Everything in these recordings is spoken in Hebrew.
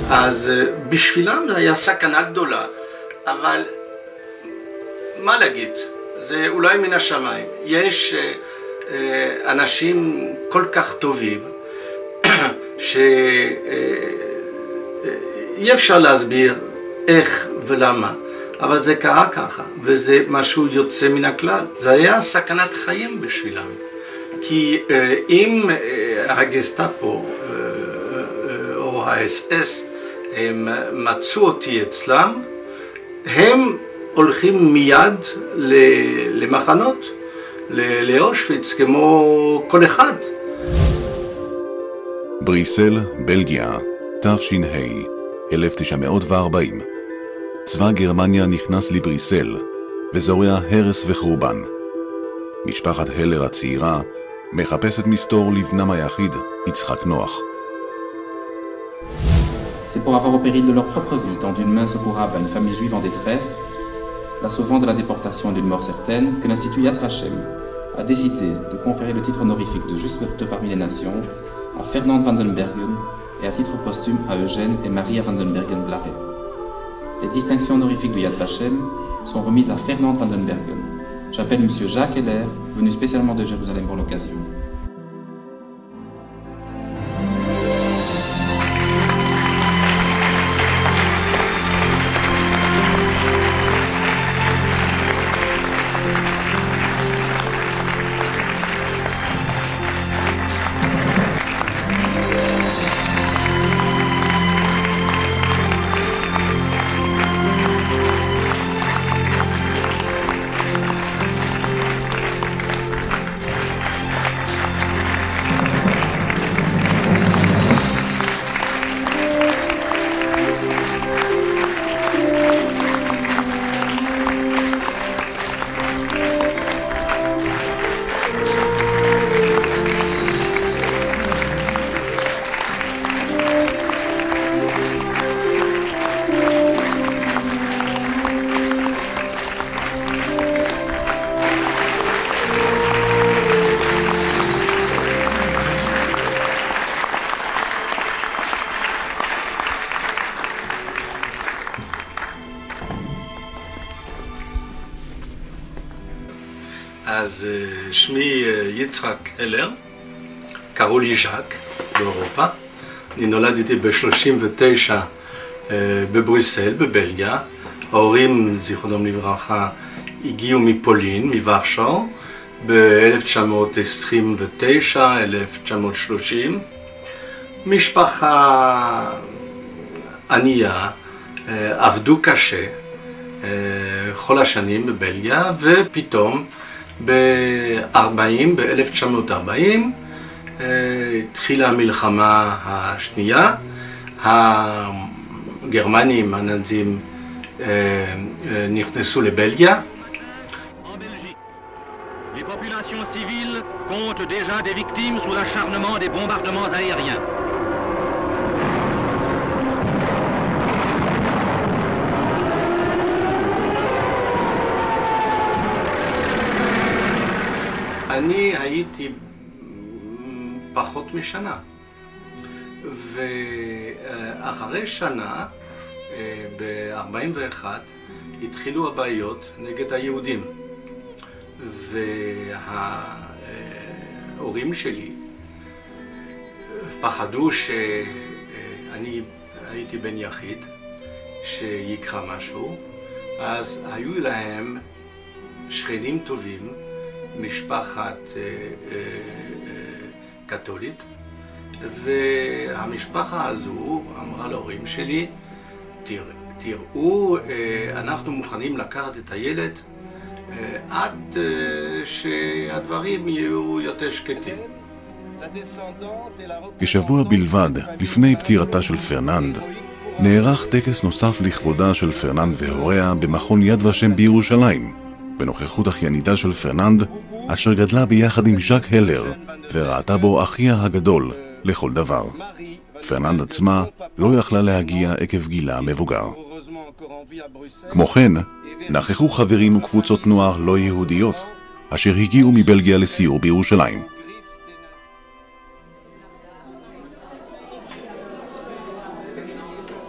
אז בשבילם זה היה סכנה גדולה, אבל מה להגיד, זה אולי מן השמיים. יש אנשים כל כך טובים שאי אפשר להסביר איך ולמה, אבל זה קרה ככה, וזה משהו יוצא מן הכלל. זה היה סכנת חיים בשבילם, כי אם הגסטאפו או ה-SS הם מצאו אותי אצלם, הם הולכים מיד למחנות, לאושוויץ, כמו כל אחד. בריסל, בלגיה, תש"ה, 1940. צבא גרמניה נכנס לבריסל וזורע הרס וחורבן. משפחת הלר הצעירה מחפשת מסתור לבנם היחיד, יצחק נוח. C'est pour avoir au péril de leur propre vie tendu une main secourable à une famille juive en détresse, la sauvant de la déportation et d'une mort certaine, que l'Institut Yad Vashem a décidé de conférer le titre honorifique de juste mérite parmi les nations à Fernand Vandenbergen et à titre posthume à Eugène et Maria Vandenbergen-Blaret. Les distinctions honorifiques de Yad Vashem sont remises à Fernand Vandenbergen. J'appelle M. Jacques Heller, venu spécialement de Jérusalem pour l'occasion. אז שמי יצחק הלר, קראו לי ז'אק באירופה. אני נולדתי ב-39 בבריסל, בבלגיה. ההורים, זיכרונם לברכה, הגיעו מפולין, מוורשאו, ב-1929, 1930. משפחה ענייה, עבדו קשה כל השנים בבלגיה, ופתאום ב-1940 התחילה המלחמה השנייה. הגרמנים הנאצים נכנסו לבלגיה. Les populations civiles comptent déjà des victimes sous l'acharnement des bombardements aériens. אני הייתי פחות משנה, ואחרי שנה, ב-41, התחילו הבעיות נגד היהודים, וההורים שלי פחדו שאני הייתי בן יחיד, שיקרה משהו, אז היו להם שכנים טובים, משפחת קתולית, והמשפחה הזו אמרה להורים שלי, תראו, אנחנו מוכנים לקחת את הילד עד שהדברים יהיו יותר שקטים. כשבוע בלבד לפני פטירתה של פרננד, נערך טקס נוסף לכבודה של פרננד והוריה במכון יד ושם בירושלים, בנוכחות אחייניתה של פרננד, אשר גדלה ביחד עם ז'אק הלר, וראתה בו אחיה הגדול לכל דבר. פרננד עצמה לא יכלה להגיע עקב גילה מבוגר. כמו כן, נכחו חברים וקבוצות נוער לא יהודיות, אשר הגיעו מבלגיה לסיור בירושלים.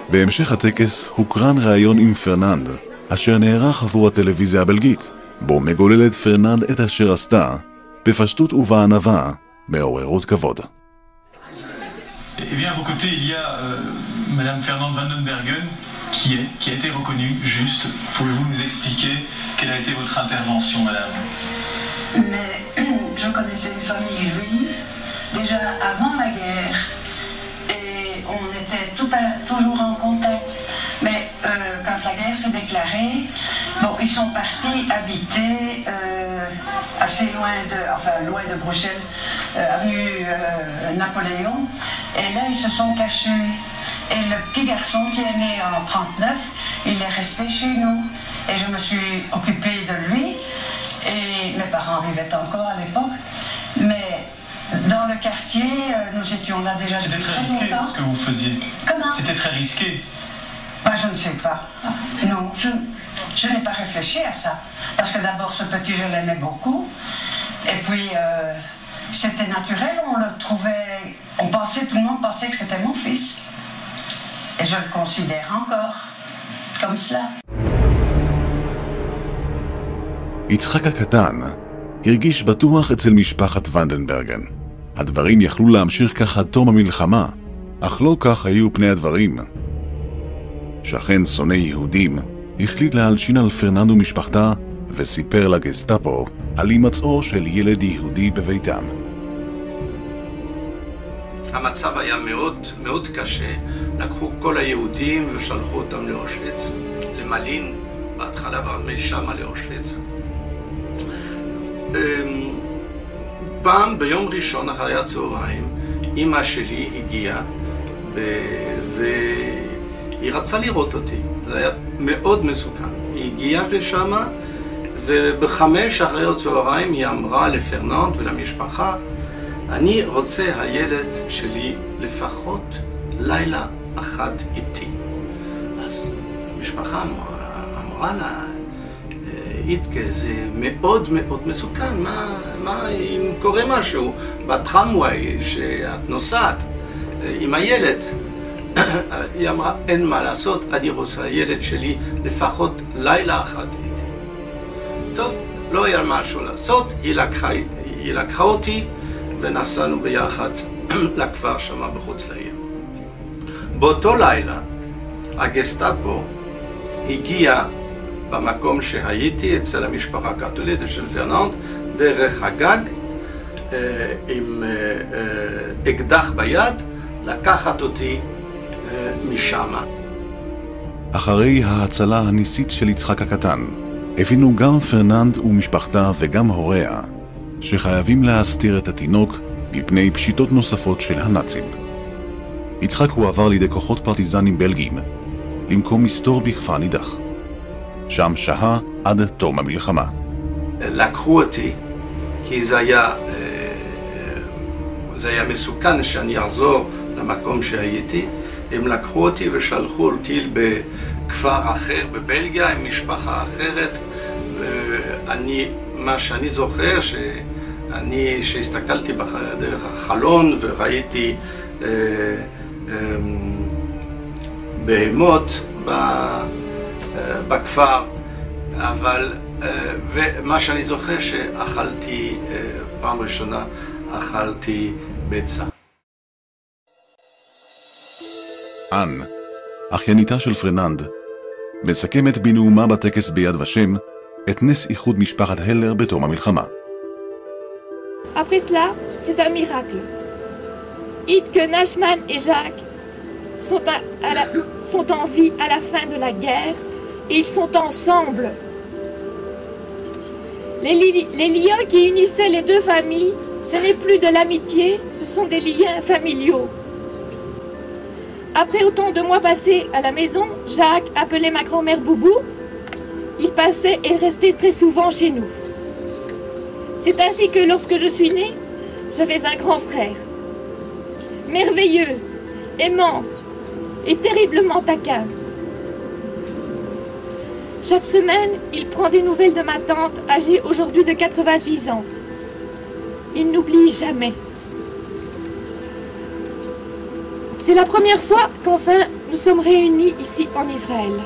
בהמשך הטקס הוקרן ראיון עם פרננד, אשר נערך עבור הטלוויזיה הבלגית, בו מגוללת פרננד את אשר עשתה, בפשטות ובענווה, מעוררות כבוד. Eh bien, à vos côtés, il y a Madame Fernande van den Bergen, qui a été reconnue juste. Pouvez-vous nous expliquer quelle a été votre intervention, Madame? Mais je connaissais une famille juive déjà avant la guerre et on était toujours en contact. Mais quand la guerre s'est déclarée, bon, ils sont partis habiter assez loin de Bruxelles, avenue Napoléon. Et là, ils se sont cachés. Et le petit garçon qui est né en 1939, il est resté chez nous. Et je me suis occupée de lui. Et mes parents vivaient encore à l'époque. Mais dans le quartier, nous étions là déjà depuis très longtemps. C'était très risqué ce que vous faisiez. Comment? C'était très risqué. Ben, je ne sais pas. Non, je n'ai pas réfléchi à ça. Parce que d'abord, ce petit, je l'aimais beaucoup. Et puis, c'était naturel, on le trouvait... tout le monde pensait que c'était mon fils. Et je le considère encore comme cela. יצחק הקטן הרגיש בטוח אצל משפחת ונדנברגן. הדברים יכלו להמשיך כך עד תום המלחמה, אך לא כך היו פני הדברים. שכן שונא יהודים החליט להלשין על פרננד ומשפחתה וסיפר לגסטאפו על הימצאו של ילד יהודי בביתם. המצב היה מאוד מאוד קשה. לקחו כל היהודים ושלחו אותם לאושוויץ, למלין בהתחלה ומשם לאושוויץ. פעם ביום ראשון אחרי הצהריים אמא שלי הגיעה והיא רצה לראות אותי. זה היה מאוד מסוכן. היא הגיעה לשם ובחמש אחרי הצהריים היא אמרה לפרננד ולמשפחה, אני רוצה הילד שלי לפחות לילה אחד איתי. אז המשפחה אמרה לה, איתקה, זה מאוד מאוד מסוכן, מה אם קורה משהו בטרמווי שאת נוסעת עם הילד? היא אמרה, אין מה לעשות, אני רוצה הילד שלי לפחות לילה אחד איתי. טוב, לא היה משהו לעשות, היא לקחה אותי ונסענו ביחד לכפר שמה בחוץ לעיר. באותו לילה הגסטאפו הגיע במקום שהייתי אצל המשפחה הקתולית של פרננד דרך הגג עם אקדח ביד לקחת אותי משם. אחרי ההצלה הניסית של יצחק הקטן הבינו גם פרננד ומשפחתה וגם הוריה שחייבים להסתיר את התינוק מפני פשיטות נוספות של הנאצים. יצחק הועבר לידי כוחות פרטיזנים בלגיים למקום מסתור בכפר נידח. שם שהה עד תום המלחמה. לקחו אותי כי זה היה מסוכן שאני אחזור למקום שהייתי. הם לקחו אותי ושלחו אותי בכפר אחר בבלגיה עם משפחה אחרת. מה שאני זוכר שהסתכלתי דרך החלון וראיתי בהמות בכפר, אבל ומה שאני זוכר שאכלתי פעם ראשונה אכלתי ביצה. אן, אחייניתה של פרננד, מסכמת בנאומה בטקס ביד ושם את נס איחוד משפחת הלר בתום המלחמה. Après cela, c'est un miracle. Itke, Nachman et Jacques sont en vie à la fin de la guerre et ils sont ensemble. Les liens qui unissaient les deux familles, ce n'est plus de l'amitié, ce sont des liens familiaux. Après autant de mois passés à la maison, Jacques appelait ma grand-mère Boubou. Il passait et restait très souvent chez nous. C'est ainsi que lorsque je suis née, j'avais un grand frère. Merveilleux, aimant et terriblement taquin. Chaque semaine, il prend des nouvelles de ma tante, âgée aujourd'hui de 86 ans. Il n'oublie jamais. C'est la première fois qu'enfin nous sommes réunis ici en Israël.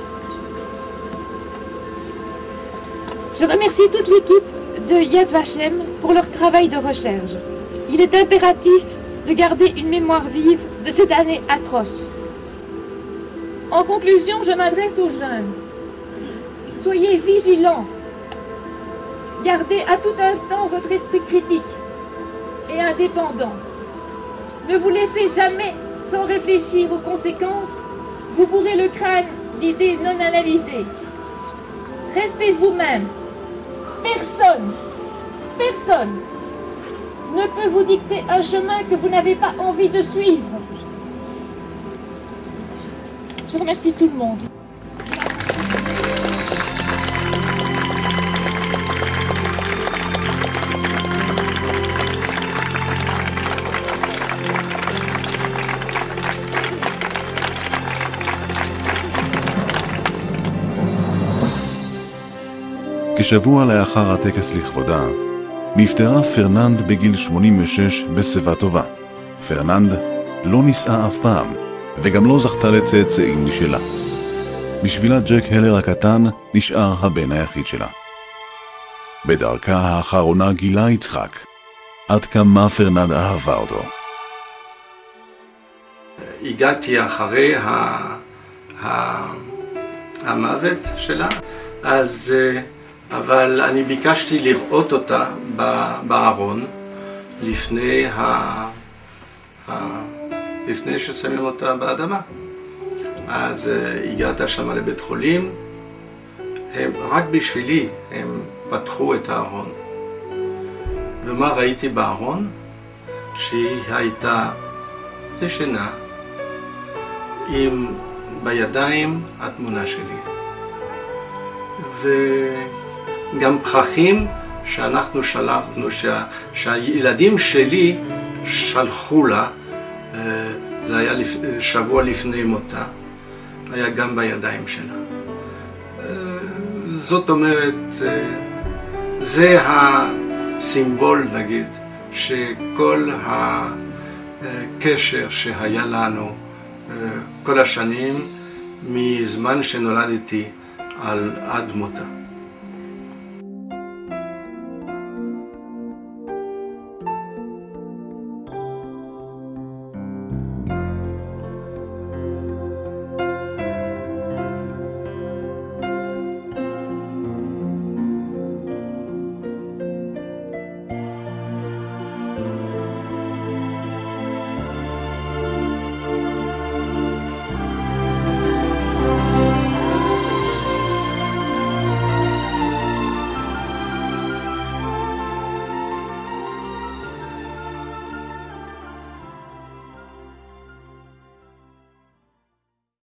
Je remercie toute l'équipe de Yad Vashem pour leur travail de recherche. Il est impératif de garder une mémoire vive de cette année atroce. En conclusion, je m'adresse aux jeunes. Soyez vigilants. Gardez à tout instant votre esprit critique et indépendant. Ne vous laissez jamais sans réfléchir aux conséquences. Vous bourrez le crâne d'idées non analysées. Restez vous-même. Personne ne peut vous dicter un chemin que vous n'avez pas envie de suivre. Je remercie tout le monde. כשבוע לאחר הטקס לכבודה, נפטרה פרננד בגיל 86 בשיבה טובה. פרננד לא נישאה אף פעם, וגם לא זכתה לצאצאים משלה. בשבילה ג'ק הלר הקטן נשאר הבן היחיד שלה. בדרכה האחרונה גילה יצחק עד כמה פרננד אהבה אותו. הגעתי אחרי המוות שלה, אבל אני ביקשתי לראות אותה בארון לפני ששמים אותה באדמה. אז הגעת שם לבית חולים, רק בשבילי הם פתחו את הארון. ומה ראיתי בארון? שהיא הייתה ישנה עם בידיים התמונה שלי. וגם פרחים שאנחנו שלחנו, שהילדים שלי שלחו לה, זה היה שבוע לפני מותה, היה גם בידיים שלה. זאת אומרת, זה הסימבול, נגיד, שכל הקשר שהיה לנו כל השנים מזמן שנולדתי עד מותה.